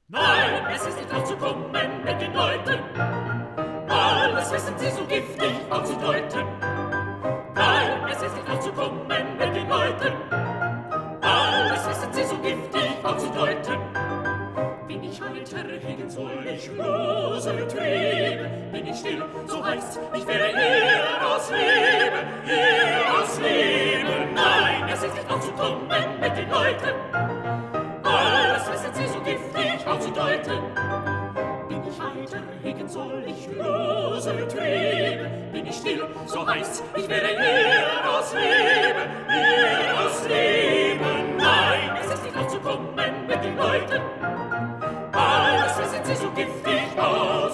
Nein, es ist nicht aufzukommen mit den Leuten. Alles wissen sie so giftig auszudeuten. Nein, es ist nicht aufzukommen mit den Leuten. Alles wissen sie so giftig auszudeuten. Bin ich heiter, hegen soll ich lose trieben. Bin ich still, so heißt's, ich wäre ihr aus Leben, ihr aus Leben. Nein, es ist nicht aufzukommen mit den Leuten. Alles wissen sie so giftig auszudeuten. Bin ich heiter, hegen soll ich lose trieben. Bin ich still, so heißt's, ich wäre ihr aus Leben, ihr aus Leben. Nein, es ist nicht aufzukommen mit den Leuten. Alles wissen sie so giftig aus.